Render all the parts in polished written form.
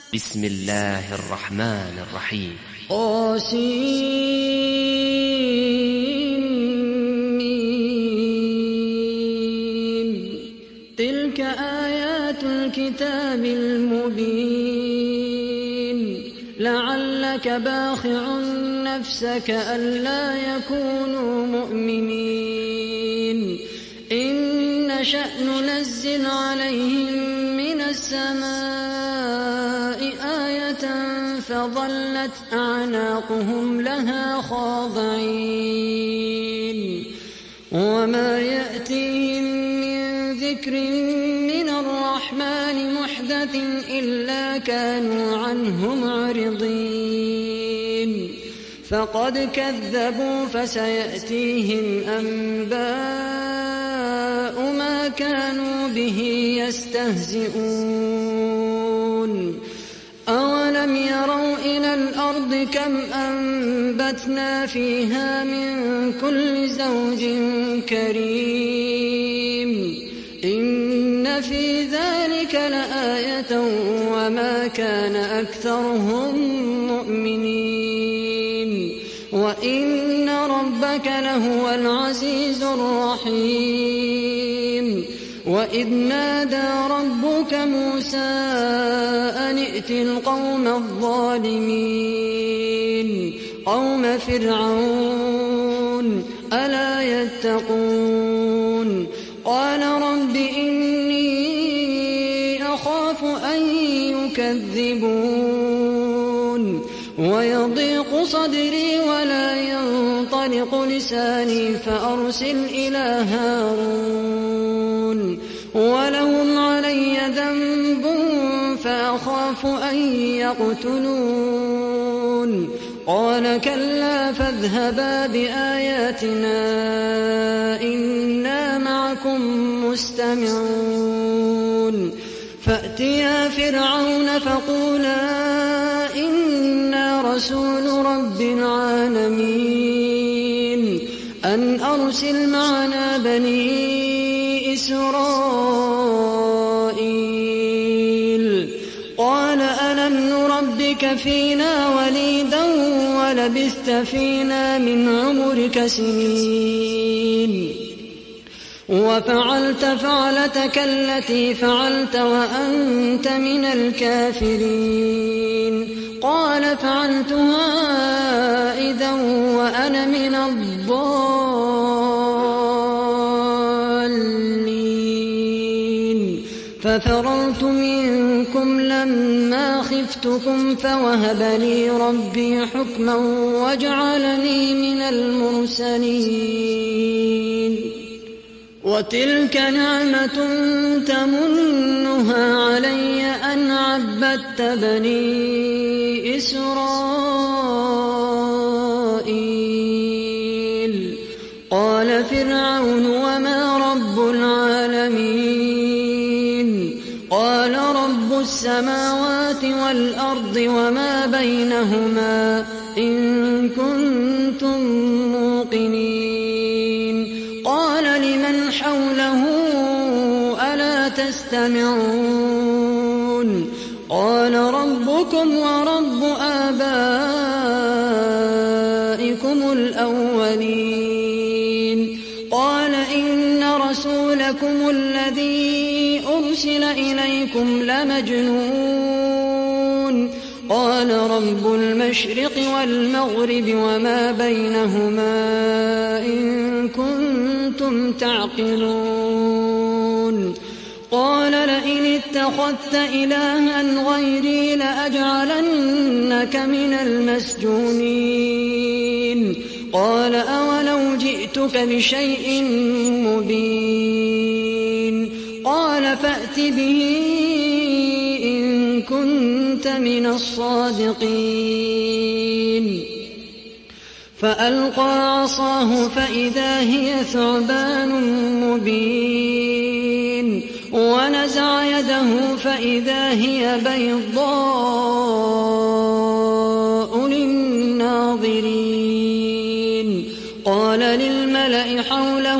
بسم الله الرحمن الرحيم. تلك آيات الكتاب المبين لعلك باخع نفسك ألا يكونوا مؤمنين إن نشأ ننزل عليهم من السماء آية فظلت أعناقهم لها خاضعين وما يأتيهم من ذكر من الرحمن محدث إلا كانوا عنه معرضين فقد كذبوا فسيأتيهم أنباء ما كانوا به يستهزئون أولم يروا إلى الأرض كم أنبتنا فيها من كل زوج كريم إن في ذلك لآية وما كان أكثرهم مؤمنين وإن ربك لهو العزيز الرحيم وإذ نادى ربك موسى أن ائت القوم الظالمين قوم فرعون ألا يتقون قال رب إني أخاف أن يكذبون ويضيق صدري ولا ينطلق لساني فأرسل إلى هارون ولهم علي ذنب فأخاف أن يقتلون قال كلا فاذهبا بآياتنا إنا معكم مستمعون فأتيا فرعون فقولا إنا رسول رب العالمين أن أرسل معنا بني إسرائيل قال ألم نربك فينا وليدا ولبثت فينا من عمرك سنين وفعلت فعلتك التي فعلت وأنت من الكافرين قال فعلتها إذا وأنا من الضالين ففررت منكم لما خفتكم فوهب لي ربي حكما وجعلني من المرسلين وتلك نعمة تمنها علي أن عبدت بني إسرائيل قال فرعون وما رب العالمين قال رب السماوات والأرض وما بينهما إن كنتم موقنين قال لمن حوله ألا تستمعون قال ربكم ورب آبائكم الأولين قال إن رسولكم الذي أرسل إليكم لمجنون قال رب المشرق والمغرب وما بينهما إن كنتم تعقلون قال لئن اتخذت إلها غيري لأجعلنك من المسجونين قال أولو جئتك بشيء مبين قال فأت به إن كنت من الصادقين فألقى عصاه فإذا هي ثعبان مبين ونزع يده فإذا هي بيضاء للناظرين قال للملأ حوله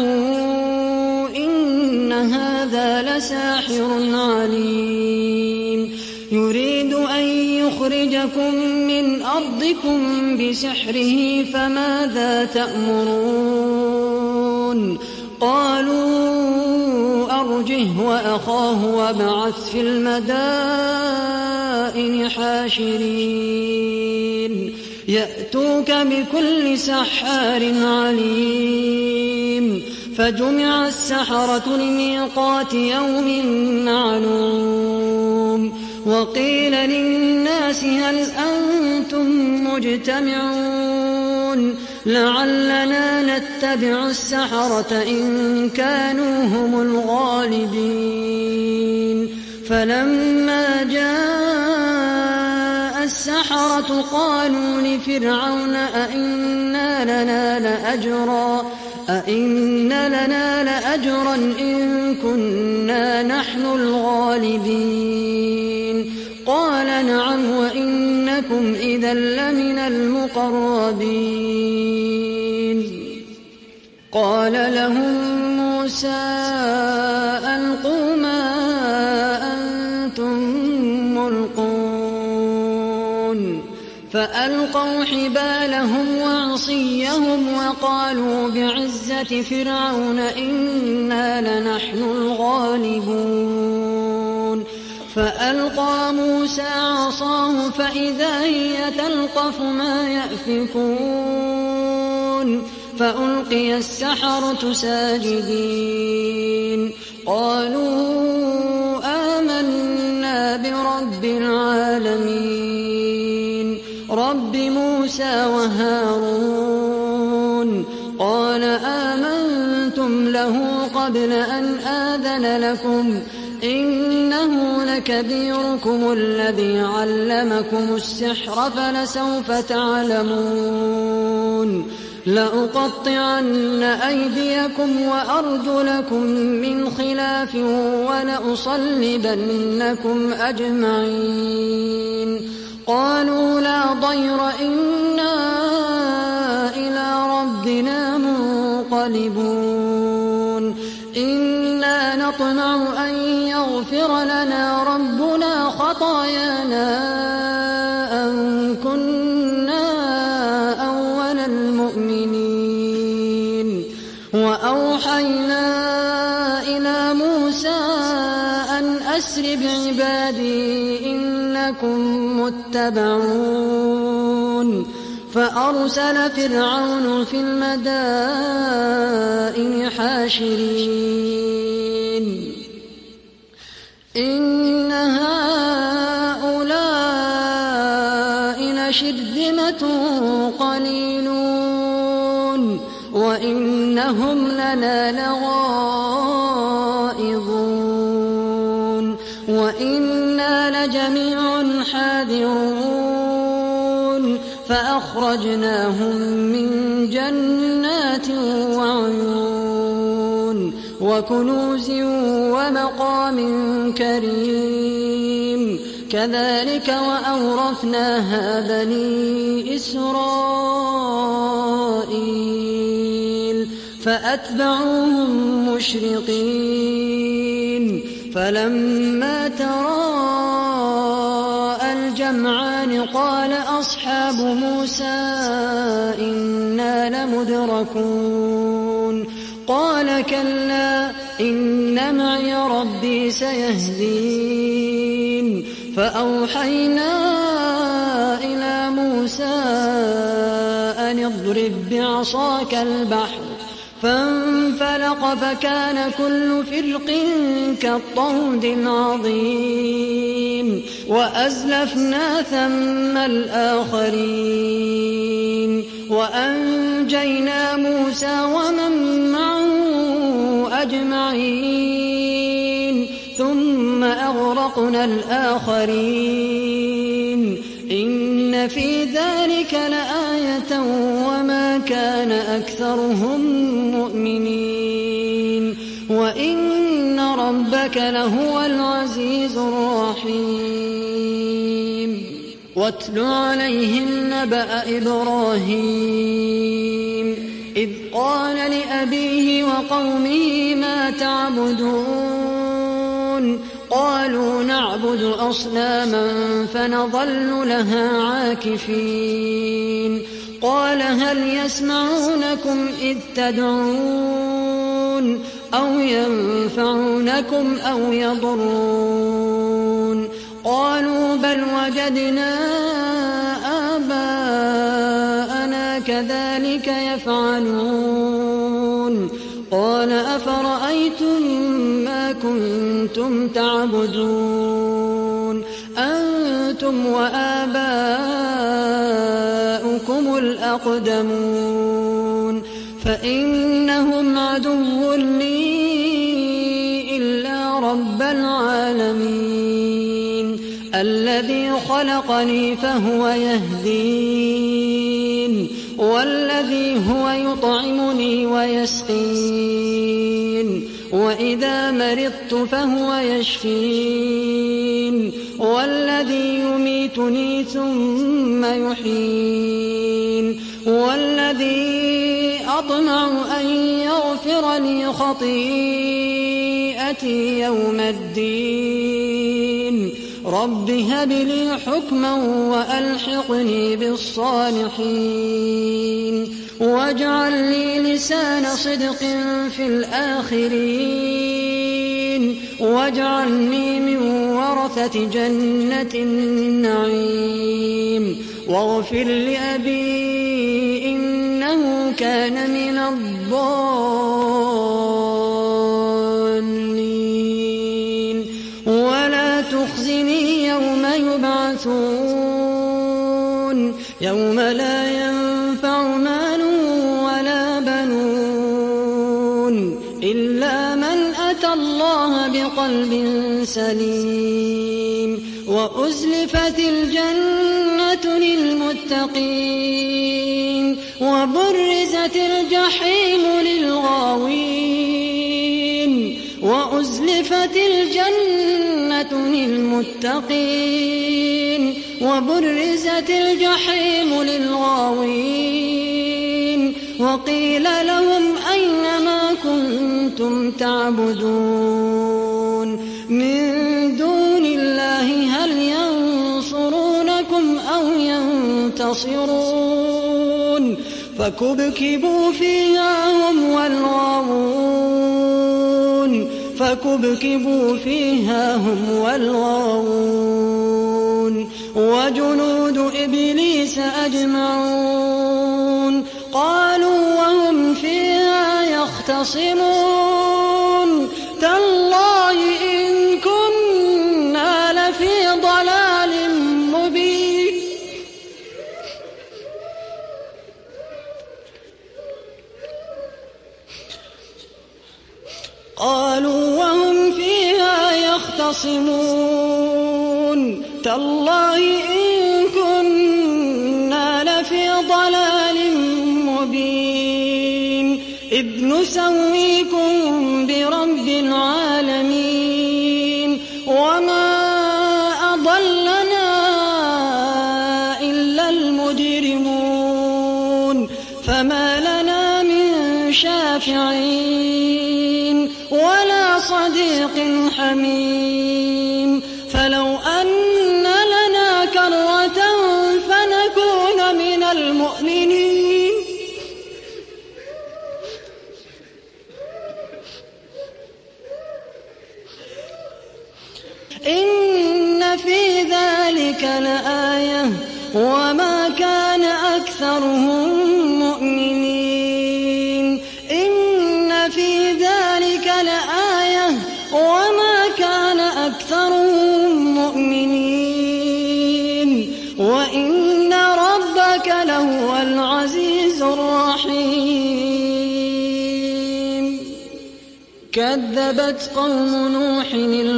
إن هذا لساحر عليم يريد أن يخرجكم من أرضكم بسحره فماذا تأمرون قالوا أرجه وأخاه وابعث في المدائن حاشرين يأتوك بكل سحار عليم فجمع السحرة لميقات يوم معلوم وقيل للناس هل أنتم مجتمعون لعلنا نتبع السحرة إن كانوا هم الغالبين فلما جاء السحرة قالوا لفرعون أئن لنا لأجرا إن كنا نحن الغالبين قال نعم وإنكم إذا لمن المقربين قال لهم موسى ألقوا ما أنتم ملقون فألقوا حبالهم وعصيهم وقالوا بعزة فرعون إنا لنحن الغالبون فألقى موسى عصاه فإذا هي تلقف ما يأفكون فألقي السحرة ساجدين قالوا آمنا برب العالمين رب موسى وهارون قال آمنتم له قبل أن آذن لكم إنه لكبيركم الذي علمكم السحر فلسوف تعلمون لأقطعن أيديكم وأرجلكم من خلاف ولأصلبنكم أجمعين قالوا لا ضير إنا إلى ربنا منقلبون إنا نطمع أن يغفر لنا ربنا خطايانا أن كنا أول المؤمنين وأوحينا إلى موسى أن أسر بعبادي إنكم متبعون فأرسل فرعون في المدائن حاشرين إن هؤلاء لشرذمة قليلون وإنهم لنا لغائظون وإنا لجميع حاذرون فأخرجناهم من جنات وعيون وكنوز ومقام كريم كذلك وأورثناها بني إسرائيل فأتبعوهم مشرقين فلما تراءى الجمعان قال أصحاب موسى إنا لمدركون قال كلا إن معي ربي سيهدين فأوحينا إلى موسى أن اضرب بعصاك البحر فانفلق فكان كل فرق كالطود العظيم وأزلفنا ثم الآخرين وأنجينا موسى ومن معه أجمعين ثم أغرقنا الآخرين إن في ذلك لآية وما كان أكثرهم مؤمنين وإن ربك لهو العزيز الرحيم واتل عليهم نبأ إبراهيم إذ قال لأبيه وقومه ما تعبدون قالوا نعبد أصناما فنظل لها عاكفين قال هل يسمعونكم إذ تدعون أو ينفعونكم أو يضرون قالوا بل وجدنا آباءنا كذلك يفعلون قال أفرأيتم ما كنتم تعبدون أنتم وآباؤكم الأقدمون فإنهم عدو لي إلا رب العالمين الذي خلقني فهو يهدين والذي هو يطعمني ويسقين وإذا مرضت فهو يشفين والذي يميتني ثم يحيين والذي أطمع أن يغفر لي خطيئتي يوم الدين رب هب لي حكما وألحقني بالصالحين واجعل لي لسان صدق في الآخرين واجعلني من ورثة جنة النعيم واغفر لأبي إنه كان من الضالين ولا تخزني يوم يبعثون يوم لا ينفع مال ولا بنون إلا من أتى الله بقلب سليم وأزلفت الجنة للمتقين وبرزت الجحيم للغاوين وأزلفت الجنة للمتقين وبرزت الجحيم للغاوين وقيل لهم أين ما كنتم تعبدون من دون الله هل ينصرونكم أو ينتصرون فكبكبوا فيها هم والغاوون وجنود إبليس أجمعون قالوا وهم فيها يختصمون تالله إن كنا لفي ضلال مبين قالوا وهم فيها يختصمون تالله إن كنا لفي ضلال مبين إذ نسويكم برب العالمين وما أضلنا إلا المجرمون فما لنا من شافعين ولا صديق حميم فلو أن لنا كرة فنكون من المؤمنين إن في ذلك لآية وما كان أكثرهم مؤمنين إن في ذلك لآية وما كان أكثرهم مؤمنين وإن ربك لهو العزيز الرحيم كذبت قوم نوح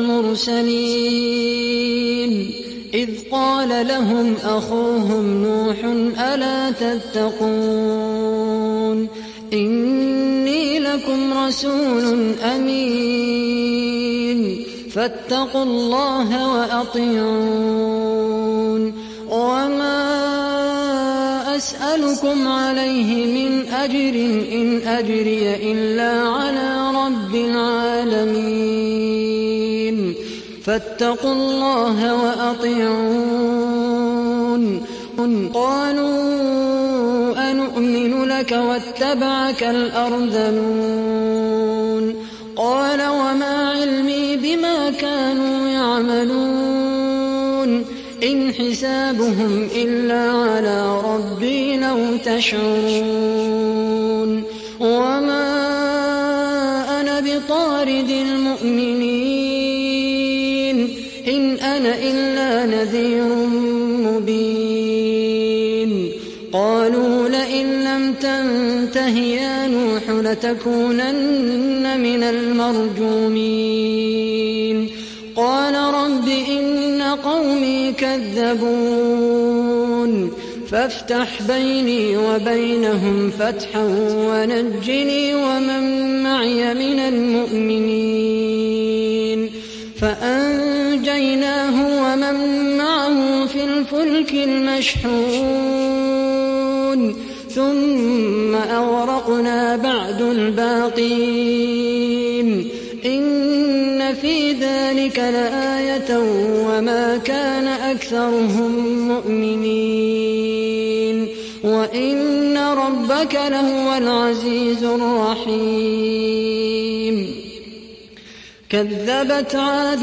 المرسلين إذ قال لهم أخوهم نوح ألا تتقون إني لكم رسول أمين فاتقوا الله وأطيعون وما أسألكم عليه من أجر إن أجري إلا على رب العالمين فاتقوا الله وأطيعون. قالوا أنؤمن لك واتبعك الأرذلون. قال وما علمي بما كانوا يعملون إن حسابهم إلا على ربي لو تشعرون. وما أنا بطارد المؤمنين إن أنا إلا نذير مبين. قالوا لئن لم تنته يا نوح لتكونن من المرجومين. قال رب إن قومي كذبون فافتح بيني وبينهم فتحا ونجني ومن معي من المؤمنين. فأنجيناه ومن معه في الفلك المشحون ثم أغرقنا بعد الباقين. إن في ذلك لآية وما كان أكثرهم مؤمنين وإن ربك لهو العزيز الرحيم. كذبت عاد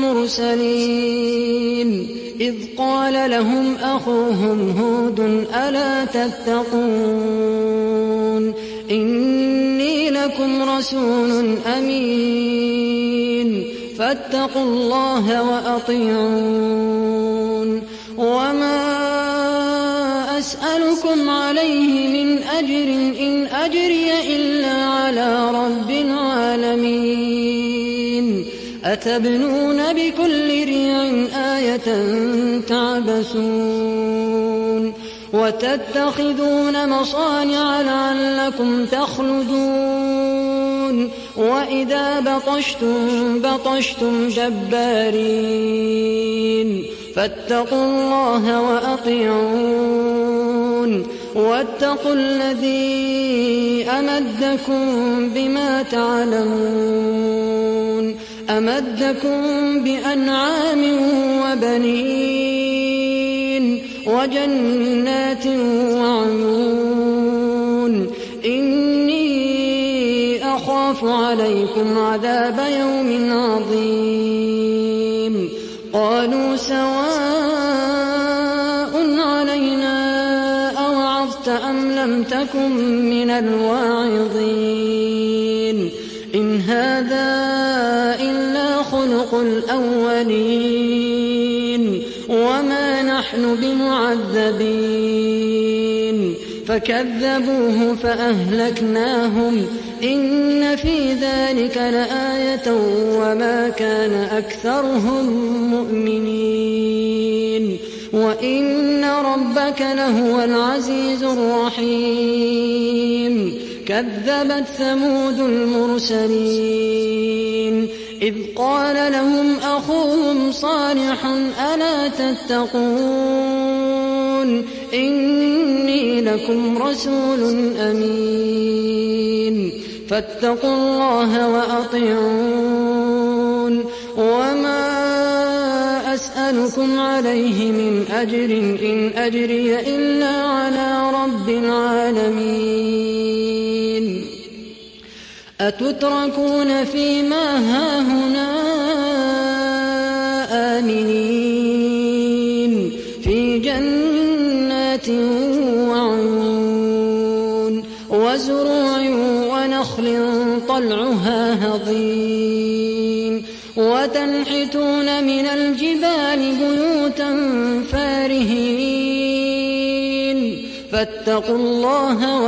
المرسلين إذ قال لهم أخوهم هود ألا تتقون إني لكم رسول أمين فاتقوا الله وأطيعون. وما أسألكم عليه من أجر إن أجري إلا على رب العالمين. أتبنون بكل ريع آية تعبثون وتتخذون مصانع لعلكم تخلدون وإذا بطشتم جبارين. فاتقوا الله وأطيعون واتقوا الذي أمدكم بما تعلمون. أمدكم بأنعام وبنين وجنات وعيون. إني أخاف عليكم عذاب يوم عظيم. قالوا سواء علينا أوعظت أم لم تكن من الواعظين. إن هذا إلا خلق الأولين وما نحن بمعذبين. فكذبوه فأهلكناهم إن في ذلك لآية وما كان أكثرهم مؤمنين وإن ربك لهو العزيز الرحيم. كذبت ثمود المرسلين إذ قال لهم أخوهم صالح ألا تتقون إني لكم رسول أمين فاتقوا الله وأطيعون. وما أسألكم عليه من أجر إن أجري إلا على رب العالمين. أتتركون فيما هاهنا آمنين في جنات وعيون وزروع ونخل طلعها هضيم وتنحتون من الجبال بيوتا فارهين. فاتقوا الله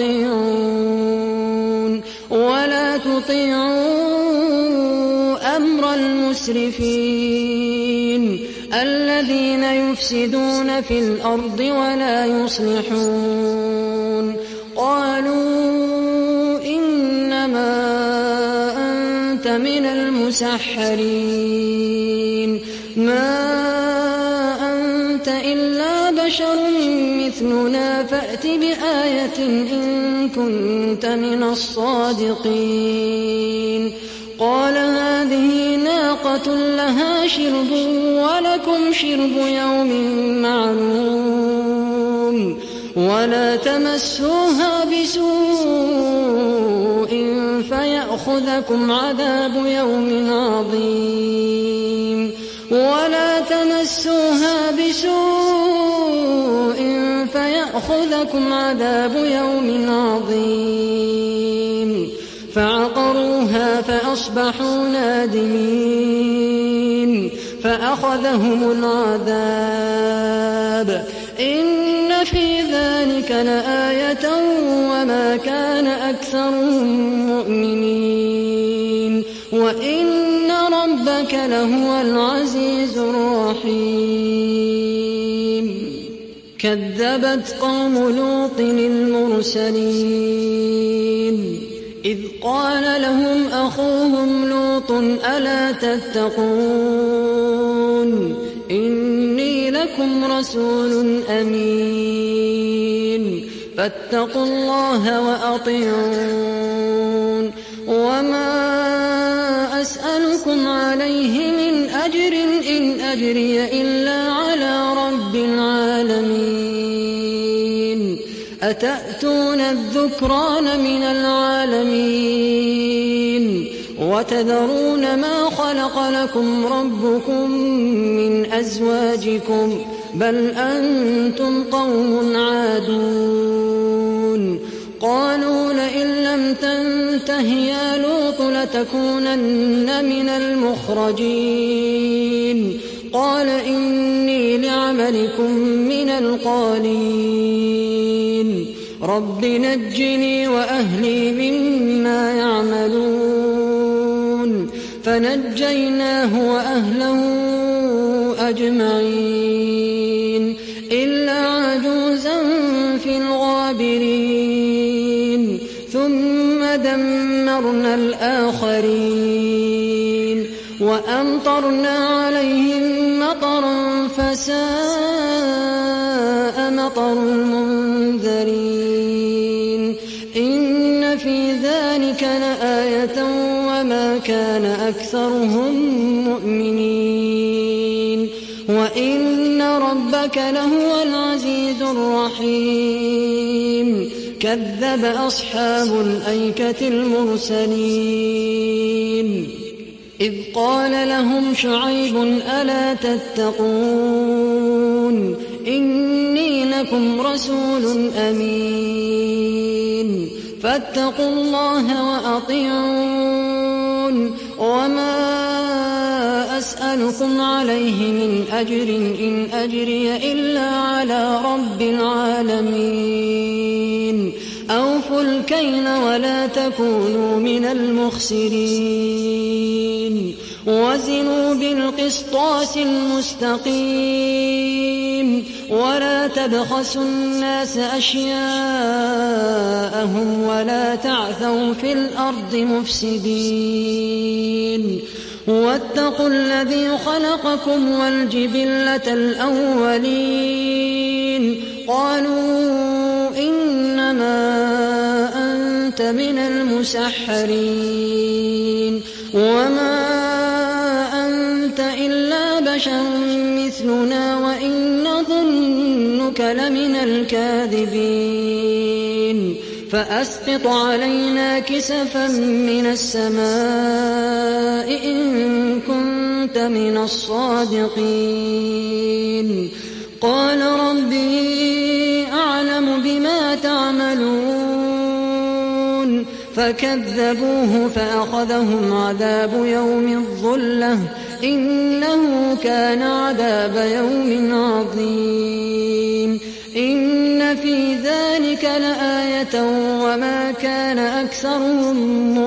وأطيعون ولا تطيعوا أمر المسرفين الذين يفسدون في الأرض ولا يصلحون. قالوا إنما أنت من المسحرين ما أنت إلا بشر مثلنا فأت بآية إن كنت من الصادقين. قال هذه ناقة ناقة لها شرب ولكم شرب يوم معلوم ولا تمسوها بسوء فيأخذكم عذاب يوم عظيم ولا تمسوها بسوء فيأخذكم عذاب يوم عظيم فعقروها فأصبحوا نادمين فأخذهم العذاب إن في ذلك لآية وما كان أكثرهم مؤمنين وإن ربك لهو العزيز الرحيم كذبت قوم لوط المرسلين إذ قال لهم أخوهم لوط ألا تتقون إني لكم رسول أمين فاتقوا الله وأطيعون وما أسألكم عليه من أجر إن أجري إلا على رب العالمين أتأتون الذكران من العالمين وتذرون ما خلق لكم ربكم من أزواجكم بل أنتم قوم عادون قالوا لئن لم تنته يا لوط لتكونن من المخرجين قال إني لعملكم من القالين رب نجني وأهلي مما يعملون فنجيناه وأهله أجمعين إلا عجوزا في الغابرين ثم دمرنا الآخرين وأمطرنا عليهم مطرا فساء مطر المنذرين إن في ذلك لآية وما كان أكثرهم مؤمنين وإن ربك لهو العزيز الرحيم كذب أصحاب الأيكة المرسلين إذ قال لهم شعيب ألا تتقون إني لكم رسول أمين فاتقوا الله وأطيعون وما أسألكم عليه من أجر إن أجري إلا على رب العالمين أوفوا الكيل ولا تكونوا من المخسرين وزنوا بالقسطاس المستقيم ولا تبخسوا الناس أشياءهم ولا تعثوا في الأرض مفسدين واتقوا الذي خلقكم والجبلة الأولين قالوا إنما أنت من المسحرين وما أنت إلا بشر مثلنا وإن نظنك لمن الكاذبين فأسقط علينا كسفا من السماء إن كنت من الصادقين قال ربي أعلم بما تعملون فكذبوه فأخذهم عذاب يوم الظلة إنه كان عذاب يوم عظيم إن في ذلك لآية وما كان أكثرهم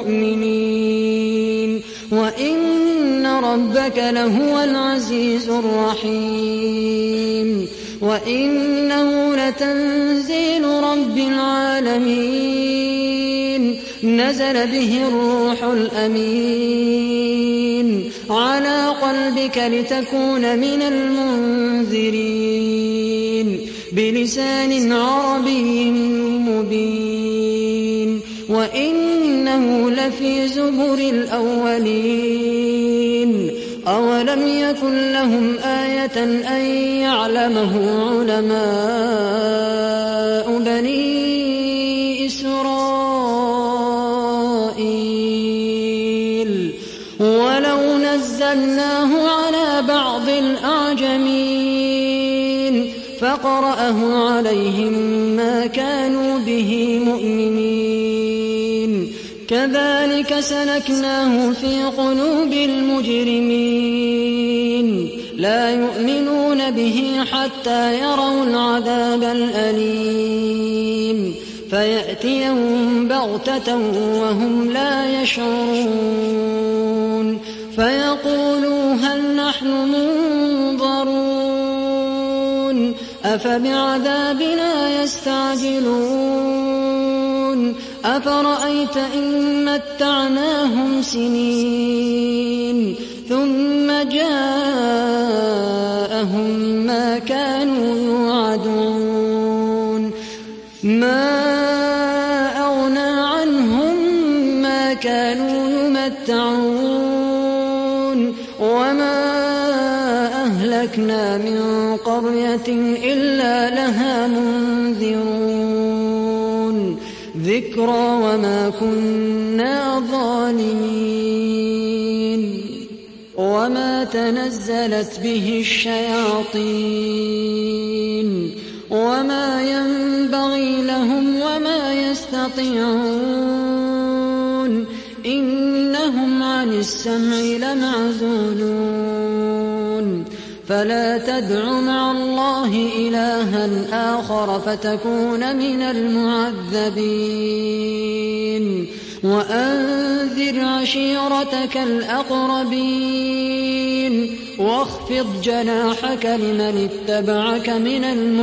مؤمنين وإن ربك لهو العزيز الرحيم وإنه لتنزيل رب العالمين نزل به الروح الأمين على قلبك لتكون من المنذرين بلسان عربي مبين وإنه لفي زبر الأولين أولم يكن لهم آية أن يعلمه علماء بني إسرائيل ولو نزلناه على بعض الأعجمين فقرأه عليهم ما كانوا به مؤمنين كذلك سلكناه في قلوب المجرمين لا يؤمنون به حتى يروا العذاب الأليم فيأتيهم بغتة وهم لا يشعرون فيقولوا هل نحن منظرون أفبعذابنا يستعجلون أفرأيت إن متعناهم سنين ثم جاءهم ما كانوا يوعدون ما أغنى عنهم ما كانوا يمتعون وما أهلكنا من قرية إلا لها منذرون ذكرى وما كنا ظالمين وما تنزلت به الشياطين وما ينبغي لهم وما يستطيعون إنهم عن السمع لمعزولون فلا تدع مع الله إلها آخر فتكون من المعذبين وأنذر عشيرتك الأقربين واخفض جناحك لمن اتبعك من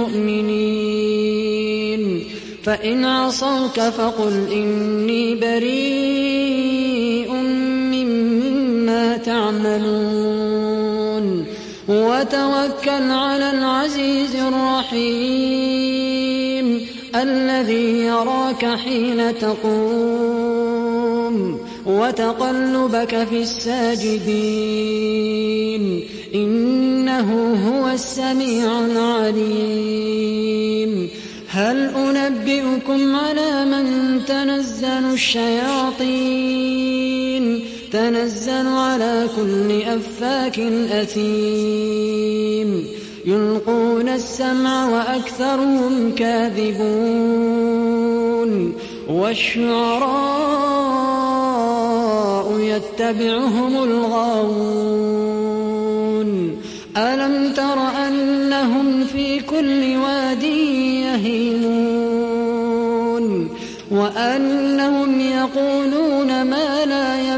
المؤمنين فإن عصوك فقل إني بريء مما تعملون وتوكل على العزيز الرحيم الذي يراك حين تقوم وتقلبك في الساجدين إنه هو السميع العليم هل أنبئكم على من تنزل الشياطين تنزل على كل أفاك أثيم يلقون السمع وأكثرهم كاذبون والشعراء يتبعهم الغاوون ألم تر أنهم في كل واد يهيمون وأنهم يقولون ما لا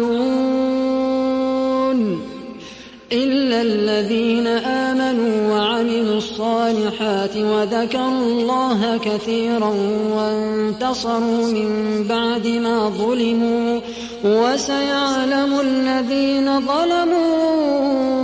يفعلون إلا الذين آمنوا وعملوا الصالحات وذكروا الله كثيرا وانتصروا من بعد ما ظلموا وسيعلم الذين ظلموا